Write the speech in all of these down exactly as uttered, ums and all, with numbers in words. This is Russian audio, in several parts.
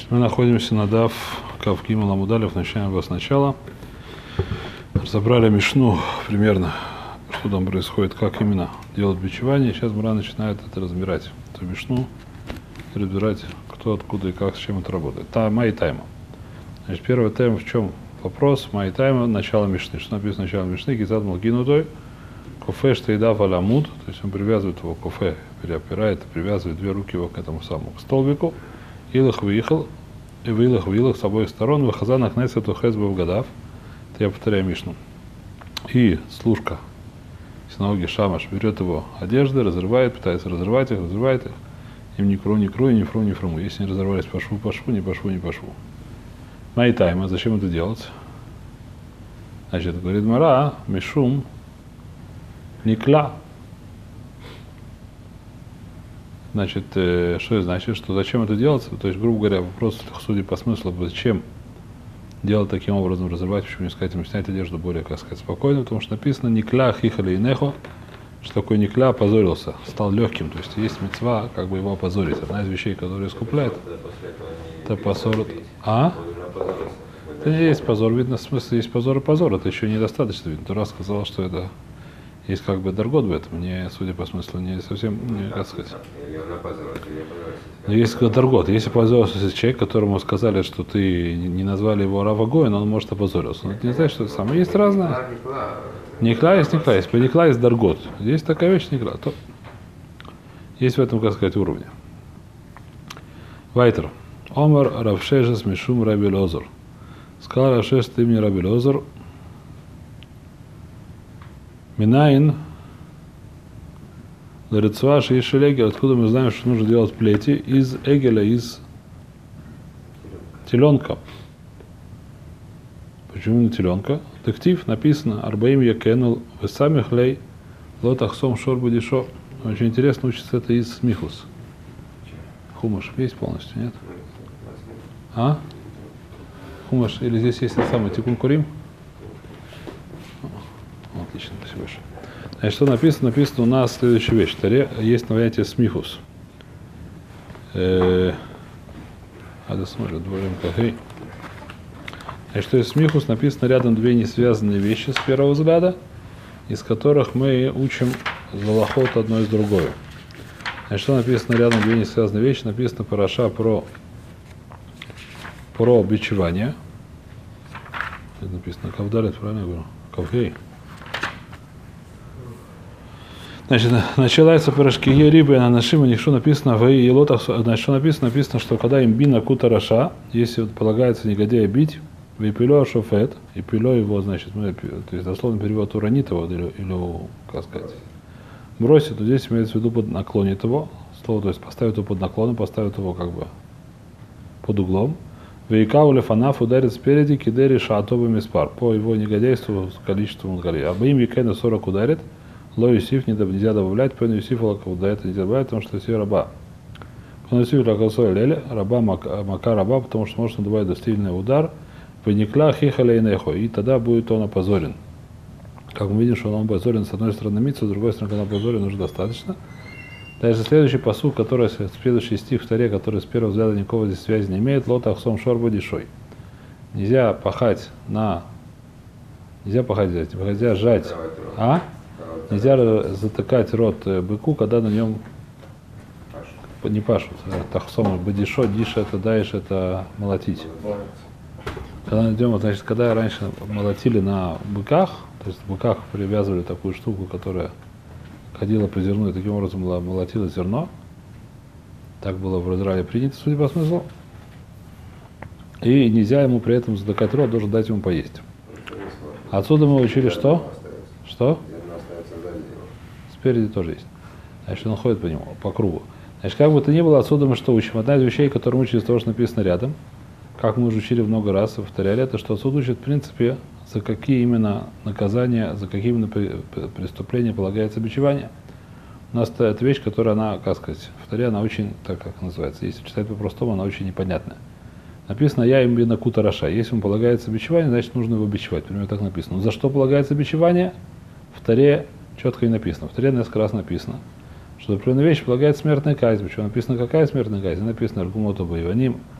Мы находимся на Дав Кав Гимел Амуд Алеф, начинаем его сначала. Разобрали Мишну примерно, что там происходит, как именно делать бичевание. Сейчас Мара начинает это разбирать, эту Мишну, разбирать, кто, откуда и как, с чем это работает. Та Май Тайма. Значит, первая тема в чем вопрос? Май Тайма, начало Мишны. Что написано начало Мишны? Гизад Малгинутой, кофе штейдав алямуд, то есть он привязывает его, кофе переопирает, привязывает две руки его к этому самому к столбику. Илых выехал, и выилых выилых с обоих сторон, выхаза на кнесету хэсбов гадав. Это я повторяю Мишну. И служка синагоги Шамаш берет его одежды, разрывает, пытается разрывать их, разрывает их. Им ни кру, ни кру, ни фру, ни фруму. Если не разорвались по шву, по шву, не по шву, не по шву. Майтайма, зачем это делать? Значит, говорит Мара, Мишум, Никла. Значит, э, что это значит? Что зачем это делать? То есть, грубо говоря, вопрос, судя по смыслу, зачем делать таким образом, разрывать, почему не сказать, им снять одежду более, как сказать, спокойно, потому что написано «Никля хихали и нехо», что такое «Никля» опозорился, стал легким, то есть есть мицва, как бы его опозорить. Одна из вещей, которые искупляет, это позор. А? Это не есть позор, видно, в смысле есть позор и позор, это еще недостаточно видно. Тура сказал, что это есть как бы даргот в этом, не, судя по смыслу, не совсем, не, как сказать. Но есть даргот, если опозорился человек, которому сказали, что ты не назвали его Равагой, но он может опозорился. Но это не значит, что это самое. Есть разное. Никла есть никла, есть по никла есть даргот. Есть такая вещь никла. То есть в этом, как сказать, уровне. Вайтер. Омар Равшежес Мишум Раби Лозер. Сказал Равшеш, ты мне Раби Лозер. Минаин Ларицваш и Шелегер, откуда мы знаем, что нужно делать плети из эгеля, из теленка. Почему не теленка? Тектив написано Арбаим Якенул Весамих Лей Лотахсом Шорбудишо. Очень интересно учиться это из Михус. Хумаш есть полностью, нет? А? Хумаш, или здесь есть самый Тикун Курим? Отлично, спасибо большое. Значит, что написано? Написано у нас следующая вещь. В Таре есть понятие смихус. Э, а досмотрим, дворим кахей. Значит, что есть смихус? Написано рядом две несвязанные вещи с первого взгляда, из которых мы учим залахот одно из другое. Значит, что написано рядом две несвязанные вещи? Написано параша про, про бичевание. Это написано кавдарит, правильно я говорю? Кавхей. Значит, начинается пирожки рибы на нашим, у них что написано в елотах, значит, что написано, написано, что когда им бина кутараша, если вот полагается негодяя бить, випило шофет, и пило его, значит, мы, то есть дословно перевод уронит его, или, или, как сказать, бросит, то здесь имеется в виду под наклонит его, слово, то есть поставит его под наклоном, поставит его как бы под углом. Вейкауля фанаф ударит спереди, кидери шаатовыми спар, по его негодяйству с количеством ударит. А им викена сорок ударит, Ло Юсиф нельзя добавлять, Пен Юсиф да это нельзя добавлять, потому что это раба. Пен Юсиф лакасой леле, раба мака раба, потому что может добавить достильный удар, веникла хихаля и нехо, и тогда будет он опозорен. Как мы видим, что он опозорен с одной стороны митцу, с другой стороны, когда опозорен, уже достаточно. Дальше следующий пасук, который, следующий стих в Таре, который с первого взгляда никакого здесь связи не имеет, лот ахсом шорбу дишой. Нельзя пахать на... Нельзя пахать здесь, нельзя жать. А? Нельзя затыкать рот быку, когда на нем не пашут. Тахсома бадишо, диша это даешь, это молотить. Когда найдем, значит, когда раньше молотили на быках, то есть в быках привязывали такую штуку, которая ходила по зерну и таким образом молотила зерно. Так было в Израиле принято, судя по смыслу. И нельзя ему при этом затыкать рот, должен дать ему поесть. Отсюда мы учили что? Что? Спереди тоже есть. Значит, он ходит по нему, по кругу. Значит, как бы то ни было, отсюда мы что учим? Одна из вещей, которую мы учим из того, что написано рядом, как мы уже учили много раз, повторяли это, что отсюда учат, в принципе, за какие именно наказания, за какие именно преступления полагается бичевание. У нас это вещь, которая, она, как сказать, в Таре, она очень, так как называется, если читать по-простому, она очень непонятная. Написано «Я им бина кутараша». Если ему полагается бичевание, значит, нужно его бичевать. Примерно так написано. Но за что полагается бичевание? В Таре четко не написано. В Таре несколько раз написано, что за определенную вещь полагается смертная казнь. Причем написано, какая смертная казнь? Написано «Аргумоту боеваним».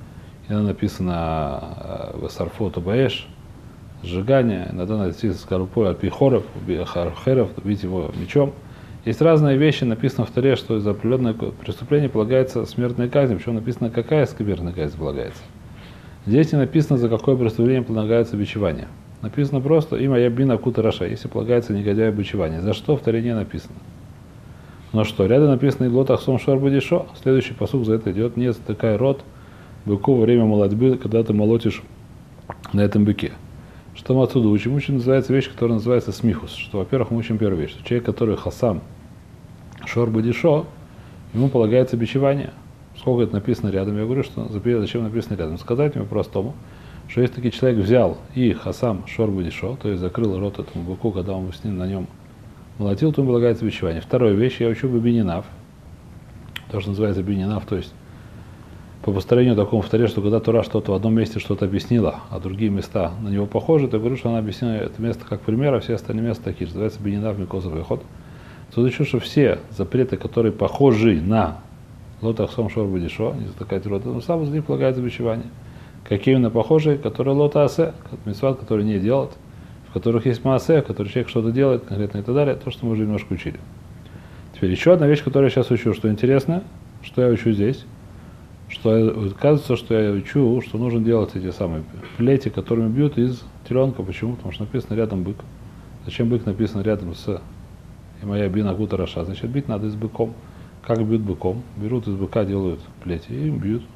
иногда написано Сарфо Табаэш, сжигание, иногда написано Скоропой Альпихоров, Херов, убить его мечом. Есть разные вещи, написано в Торе, что за определенное преступление полагается смертная казнь, причем написано, какая смертная казнь полагается. Здесь не написано, за какое преступление полагается бичевание. Написано просто имя Ябина Кута Раша, если полагается негодяю бичевание. За что в Торе не написано? Но что, рядом написано Иглот Ахсом Шор Бадишо, следующий посук за это идет, нет такая род быку во время молодьбы, когда ты молотишь на этом быке. Что мы отсюда учим? Учим называется вещь, которая называется смихус. Что, во-первых, мы учим первую вещь, что человек, который хасам Шор Бадишо, ему полагается бичевание. Сколько это написано рядом? Я говорю, что зачем написано рядом? Сказать ему простому, что если таки человек взял и хасам Шор Бадишо, то есть закрыл рот этому быку, когда он с ним на нем молотил, то ему полагается бичевание. Вторая вещь, я учу бининав, то, что называется бининав, то есть по построению такому в Торе, что когда Тора что-то в одном месте что-то объяснила, а другие места на него похожи, то я говорю, что она объяснила это место как пример, а все остальные места такие же. Называется бининав микозов и ход. Тут еще, что все запреты, которые похожи на лотах сом шор бадишо, не затыкать рот, но сам из них полагается бичевание. Какие именно похожие, которые лота асе, митцвот, которые не делают, в которых есть маасе, в которых человек что-то делает конкретно и так далее, то, что мы уже немножко учили. Теперь еще одна вещь, которую я сейчас учу, что интересно, что я учу здесь, что оказывается, что я учу, что нужно делать эти самые плети, которыми бьют из теленка. Почему? Потому что написано рядом бык. Зачем бык написано рядом с и моя бина гута раша? Значит, бить надо с быком. Как бьют быком? Берут из быка, делают плети и им бьют.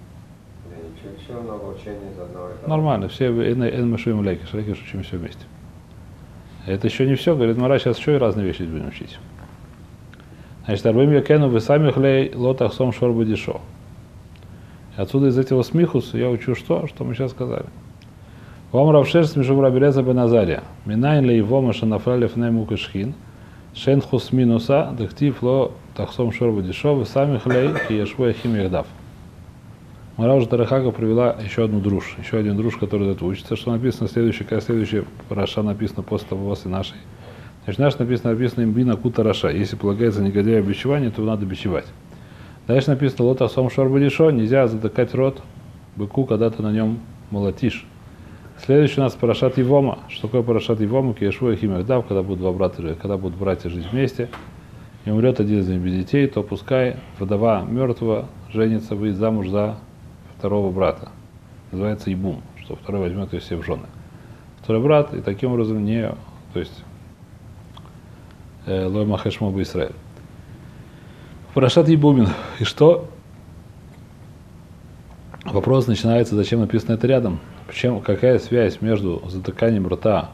Нормально, все эн машуем лекиш, лекиш учим все вместе. Это еще не все, говорит Мара, сейчас еще и разные вещи будем учить. Значит, арбим якену вы сами хлей лотах сом шор бадишо. Отсюда из этого смихус я учу что? Что мы сейчас сказали. Вам равшер смешув рабелеза беназария. Минайн ли его машанафрали фнему кашхин. Шенхус минуса дехтив ло тахсом шор бадишо вы сами хлей и яшву хим яхдав. Мара уже Тарахага привела еще одну дружь, еще один дружь, который это учится, что написано следующее, когда следующая параша написана после того после нашей. Значит, наш написано, написано им бина кута раша. Если полагается негодяю бичевание, то надо бичевать. Дальше написано лота сом шор бадишо, нельзя затыкать рот быку, когда ты на нем молотишь. Следующий у нас парашат Ивома. Что такое парашат Ивома? Киешву и химихдав, когда будут два брата, когда будут братья жить вместе, и умрет один из них без детей, то пускай вдова мертвого женится, выйдет замуж за второго брата. Называется Ибум, что второй возьмет ее все в жены. Второй брат, и таким образом не, то есть лой махешмо бы Исраэль. Парашат Ибумин. И что? Вопрос начинается, зачем написано это рядом? Почему, какая связь между затыканием рта,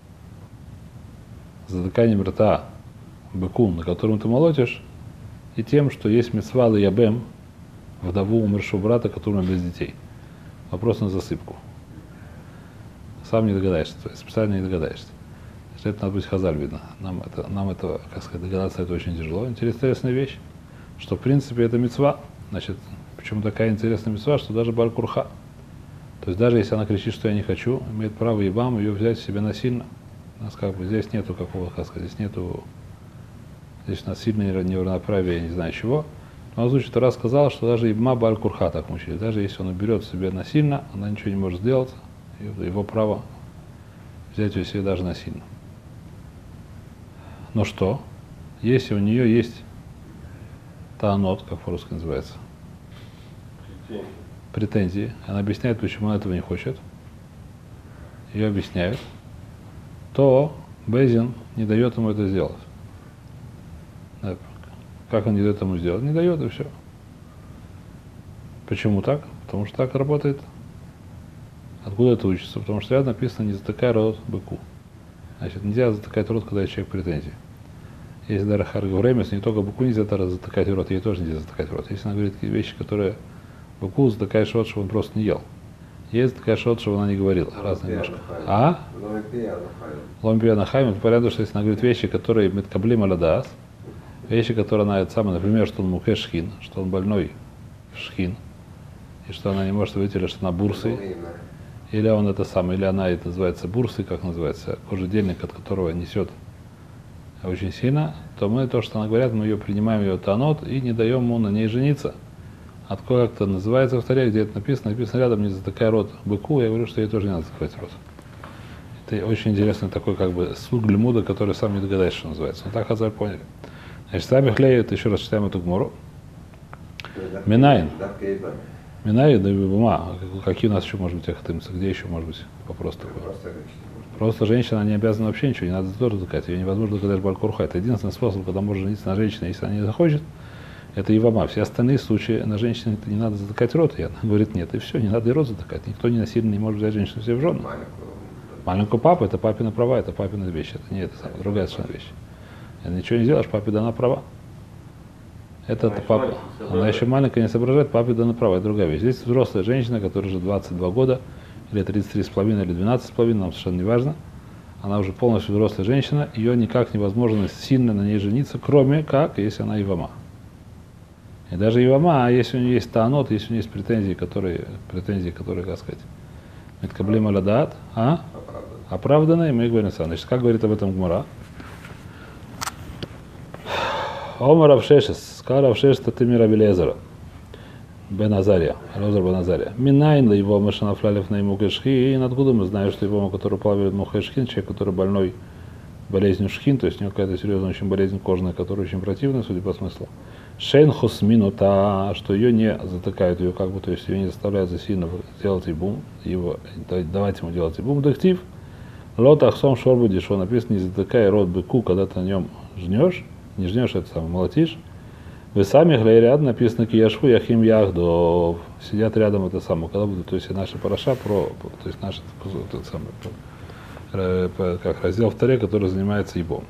затыканием рта быку, на котором ты молотишь, и тем, что есть мицва ябем, вдову умершего брата, которому без детей. Вопрос на засыпку. Сам не догадаешься, то есть специально не догадаешься. Это надо быть хазаль, видно. Нам это, нам это, как сказать, догадаться это очень тяжело. Интересная вещь, что в принципе это мицва. Значит, почему такая интересная мицва, что даже бар-курха. То есть даже если она кричит, что я не хочу, имеет право ебам ее взять себе насильно. У нас как бы здесь нету какого, как сказать, здесь нету, здесь насильное неравноправие, я не знаю чего. Но озвучит раз сказал, что даже Ибма Баль-Курха так мучили. Даже если он уберет себе насильно, она ничего не может сделать. Его право взять ее себе даже насильно. Но что? Если у нее есть таанот, как по-русски называется, претензии. претензии, она объясняет, почему она этого не хочет, ее объясняют, то Безин не дает ему это сделать. Как он не дает ему сделать? Не дает, и все. Почему так? Потому что так работает. Откуда это учится? Потому что рядом написано «не затыкай рот быку». Значит, нельзя затыкать рот, когда есть человек претензии. Если даже харгавремес, не только быку нельзя затыкать рот, ей тоже нельзя затыкать рот. Если она говорит какие вещи, которые быку затыкаешь рот, чтобы он просто не ел. Есть затыкаешь рот, чтобы она не говорила. Разные немножко. А? Ломпия нахайм. Понятно, что если она говорит вещи, которые меткаблим аладаас, вещи, которые она, это самое, например, что он мукеш шхин, что он больной шхин, и что она не может выйти, или что она бурсы, или он это самое, или она, это называется бурсы, как называется, кожедельник, от которого несет очень сильно, то мы то, что она говорит, мы ее принимаем, ее танот, и не даем ему на ней жениться. Откуда как-то называется в Торе, где это написано, написано рядом, не затыкай рот быку, я говорю, что ей тоже не надо закрывать рот. Это очень интересный такой как бы слуг лимуда, который сам не догадается, что называется. Но так Хазаль поняли. Значит, Раби Хлей, это еще раз читаем эту гмору. Минайн. Минайн, да и бума. Какие у нас еще, может быть, ахтымцы? Где еще, может быть, вопрос такой? Просто женщина не обязана вообще ничего, не надо тоже доказать. Ее невозможно доказать балькурха. Это единственный способ, когда можно жениться на женщине, если она не захочет. Это Ивама. Все остальные случаи на женщине не надо затыкать рот. И она говорит, нет, и все, не надо и рот затыкать. Никто не насильно не может взять женщину себе в жену. Маленькую папу, это папина права, это папина вещь. Это не это самое, другая совершенно вещь. Если ничего не сделаешь, папе дана права. Это, это папа. Она еще маленькая, не соображает, папе дана права, это другая вещь. Здесь взрослая женщина, которая уже двадцать два года, или тридцать три с половиной, или двенадцать с половиной, нам совершенно не важно. Она уже полностью взрослая женщина, ее никак невозможно сильно на ней жениться, кроме как, если она Ивама. И даже Ивама, если у нее есть таанот, если у нее есть претензии, которые, претензии, которые, как сказать, Миткаблим аладаат, а? Оправданные, мы говорим сам. Значит, как говорит об этом Гмара? Омар Равшешес, сказал Равшешес, ты мира Белезера, Бен Азария, Розар Бен Азария. Минайн ли его машанафлалев на ему кешхи, и откуда мы знаем, что его, который плавает мухешхин, человек, который больной болезнью шхин, то есть у него какая-то серьезная очень болезнь кожная, которая очень противная, судя по смыслу. Шейнхус минута, что ее не затыкают, ее как бы, то есть ее не заставляют засильно делать ибум, его, давать ему делать ибум, дактив. Лот ахсом шорбу дешо, написано, не затыкай рот быку, когда ты на нем жнешь, не жнешь, это самое, молотишь. Вы сами ряд написано кияшву яхим яхдов, сидят рядом это самое, когда будут, то есть наша параша про, то есть наш этот самый, как раздел в Торе, который занимается ибом.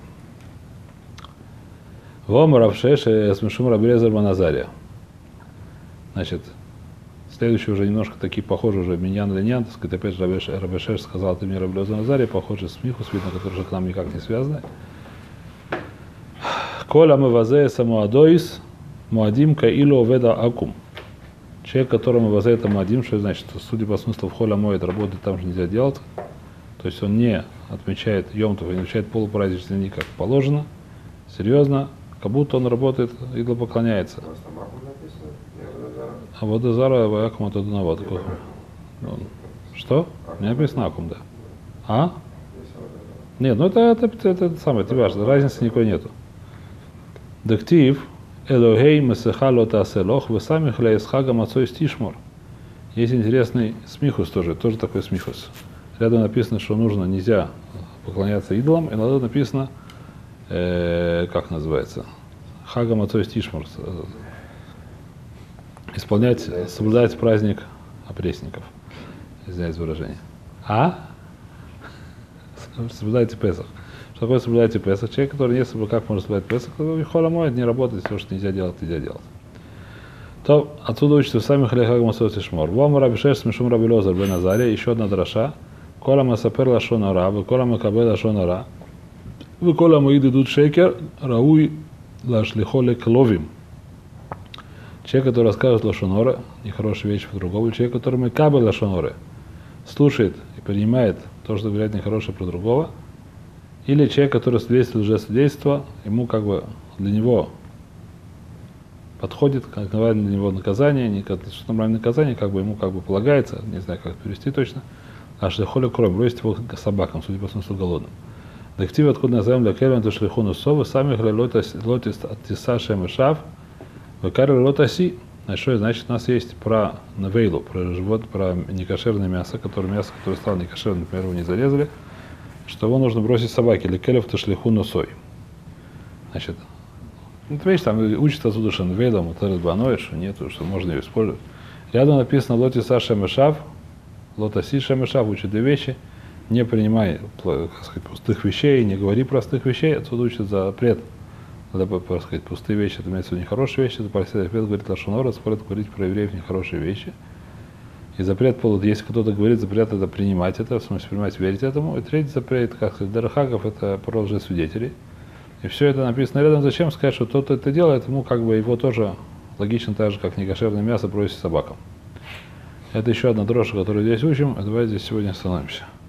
Вом Равшеш смешум Рабелезер Бен Азария. Значит, следующий уже немножко такие похожи уже Миньян Линьян, так сказать, опять же Рабешеш сказал, ты мне Рабелезер Бен Азария, похожи с Михус, видно, которые же к нам никак не связаны. Коля мы вазе самуадоис, муадим каилу веда акум. Человек, которому вазе это муадим, что значит, судя по смыслу, в холя моет, работать там же нельзя делать. То есть он не отмечает йомтов, не отмечает полупраздничные дни, как положено. Серьезно, как будто он работает, идолопоклоняется. А вот Зара Ваякум это Дунават. Что? Не написано Акум, да. А? Нет, ну это, это, это, это самое, это важно, разницы никакой нету. Дактив Элогей Месеха Лота Селох, вы сами хляесхага мацой стишмор. Есть интересный смихус тоже, тоже такой смихус. Рядом написано, что нужно, нельзя поклоняться идолам, и надо написано, э, как называется, Хага Мацой Стишмор, исполнять, соблюдать праздник опресников. Извиняюсь за выражение. А? Соблюдайте Песах. Что такое соблюдайте Песах? Человек, который не соблюдает, как может соблюдать Песах, Хола моет, не работает, все, что нельзя делать, нельзя делать. То отсюда учится сами Хага Мацой Стишмор. Вам Рабишеш Смешум Рабелезер Бен Азария, еще одна драша. Кола Масапер Лашонара, вы Кола Макабе Лашонара, вы Кола Маид идут шекер, Рауи Лашлихоле Кловим. Человек, который расскажет Лашонора, нехорошие вещи по другому, человек, который Макабе Лашонора, слушает и принимает то, что говорят нехорошее про другого, или человек, который свидетельствует лжесвидетельство, ему как бы для него подходит, как нормальное для него наказание, не как нормальное наказание, как бы ему как бы полагается, не знаю, как перевести точно. А шлихоля кровь, бросить его к собакам, судя по смыслу голодным. Дактив откуда назовем для кельвен то шлихуну совы, сами лотис аттиса шемешав, выкарили лотаси. Значит, что значит, у нас есть про навейлу, про живот, про некошерное мясо, которое мясо, которое стало некошерным, например, его не зарезали, что его нужно бросить собаке, или келев то шлихуну сой. Значит, ну, ты видишь, там учится отсюда, что навейлом, это разбаноет, что нету, что можно ее использовать. Рядом написано лотиса шемешав, Лотаси Шемешав учит две вещи. Не принимай, как сказать, пустых вещей, не говори простых вещей. Отсюда учит запрет. Надо, так сказать, пустые вещи, это имеется в виду нехорошие вещи. Запрет говорит Лашонора, запрет говорить про евреев нехорошие вещи. И запрет, если кто-то говорит, запрет это принимать это, в смысле принимать, верить этому. И третий запрет, как сказать, Дарахагов, это про лжесвидетелей. И все это написано рядом. Зачем сказать, что тот это делает, ему как бы его тоже логично так же, как некошерное мясо бросить собакам. Это еще одна дрожь, которую здесь учим, и давайте здесь сегодня остановимся.